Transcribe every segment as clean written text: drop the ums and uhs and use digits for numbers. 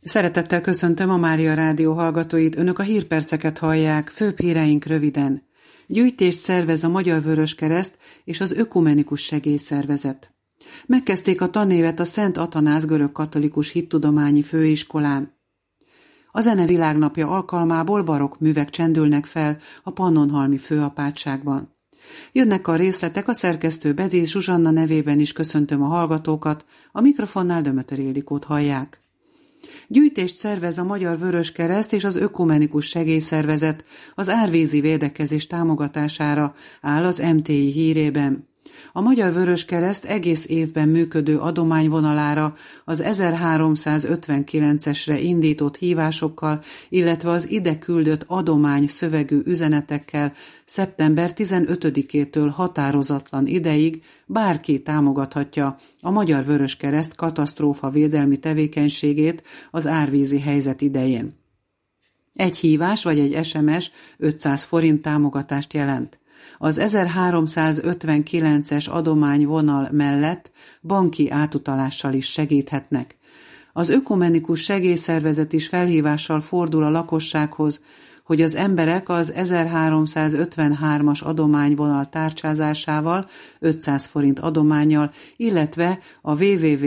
Szeretettel köszöntöm a Mária Rádió hallgatóit, önök a hírperceket hallják, főbb híreink röviden. Gyűjtést szervez a Magyar Vöröskereszt és az Ökumenikus Segélyszervezet. Megkezdték a tanévet a Szent Atanáz görögkatolikus hittudományi főiskolán. A Zene Világnapja alkalmából barokk művek csendülnek fel a Pannonhalmi főapátságban. Jönnek a részletek, a szerkesztő Bedész Zsuzsanna nevében is köszöntöm a hallgatókat, a mikrofonnál Dömötör Ildikót hallják. Gyűjtést szervez a Magyar Vöröskereszt és az Ökumenikus Segélyszervezet az árvízi védekezés támogatására, áll az MTI hírében. A Magyar Vöröskereszt egész évben működő adományvonalára az 1359-esre indított hívásokkal, illetve az ide küldött adomány szövegű üzenetekkel szeptember 15-től határozatlan ideig bárki támogathatja a Magyar Vöröskereszt katasztrófa védelmi tevékenységét az árvízi helyzet idején. Egy hívás vagy egy SMS 500 forint támogatást jelent. Az 1359-es adományvonal mellett banki átutalással is segíthetnek. Az Ökumenikus Segélyszervezet is felhívással fordul a lakossághoz, hogy az emberek az 1353-as adományvonal tárcsázásával, 500 forint adománnyal, illetve a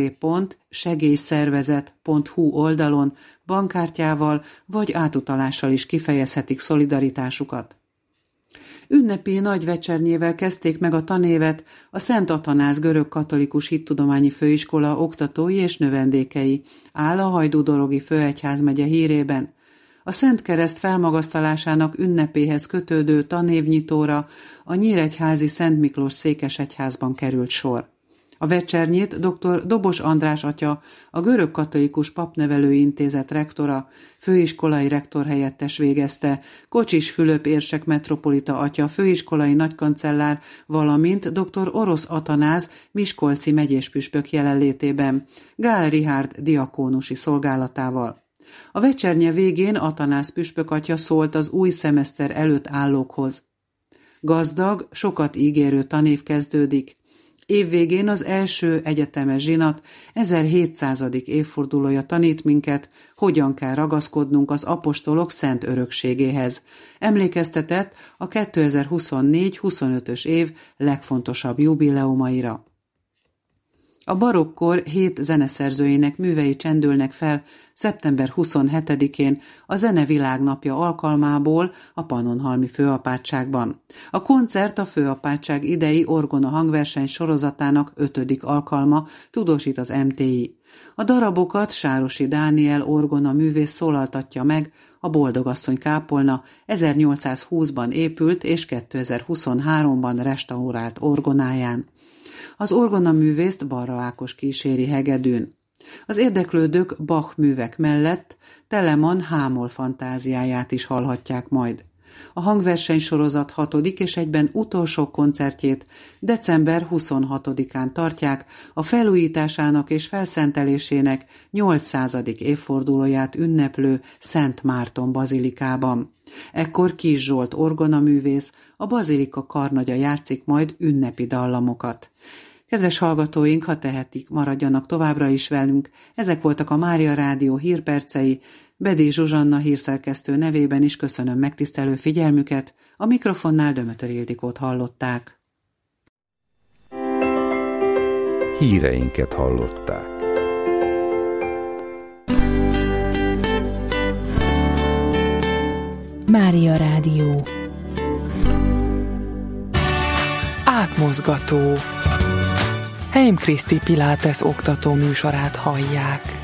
www.segélyszervezet.hu oldalon bankkártyával vagy átutalással is kifejezhetik szolidaritásukat. Ünnepi nagyvecsernyével kezdték meg a tanévet a Szent Atanáz görögkatolikus hittudományi főiskola oktatói és növendékei, áll a Hajdú-dorogi főegyházmegye hírében. A Szent Kereszt felmagasztalásának ünnepéhez kötődő tanévnyitóra a nyíregyházi Szent Miklós székesegyházban került sor. A vecsernyét dr. Dobos András atya, a Görögkatolikus Papnevelő Intézet rektora, főiskolai rektorhelyettes végezte, Kocsis Fülöp érsek metropolita atya, főiskolai nagykancellár, valamint dr. Orosz Atanáz, miskolci megyéspüspök jelenlétében, Gál Richárd diakónusi szolgálatával. A vecsernye végén Atanáz püspök atya szólt az új szemeszter előtt állókhoz. Gazdag, sokat ígérő tanév kezdődik. Évvégén az első egyetemes zsinat 1700. évfordulója tanít minket, hogyan kell ragaszkodnunk az apostolok szent örökségéhez. Emlékeztetett a 2024-25-ös év legfontosabb jubileumaira. A barokkor 7 zeneszerzőjének művei csendülnek fel szeptember 27-én a Zene Világnapja alkalmából a Pannonhalmi főapátságban. A koncert a főapátság idei orgona hangverseny sorozatának 5. alkalma, tudósít az MTI. A darabokat Sárosi Dániel orgona művész szólaltatja meg, a Boldogasszony kápolna 1820-ban épült és 2023-ban restaurált orgonáján. Az orgonaművészt Barra Ákos kíséri hegedűn. Az érdeklődők Bach művek mellett Telemann Hámol fantáziáját is hallhatják majd. A hangversenysorozat 6. és egyben utolsó koncertjét december 26-án tartják a felújításának és felszentelésének 800. évfordulóját ünneplő Szent Márton bazilikában. Ekkor Kiss Zsolt orgonaművész, a bazilika karnagya játszik majd ünnepi dallamokat. Kedves hallgatóink, ha tehetik, maradjanak továbbra is velünk. Ezek voltak a Mária Rádió hírpercei. Bedész Zsuzsanna hírszerkesztő nevében is köszönöm megtisztelő figyelmüket. A mikrofonnál Dömötör Ildikót hallották. Híreinket hallották. Mária Rádió. Átmozgató. Heim Kriszti Pilates oktató műsorát hallják.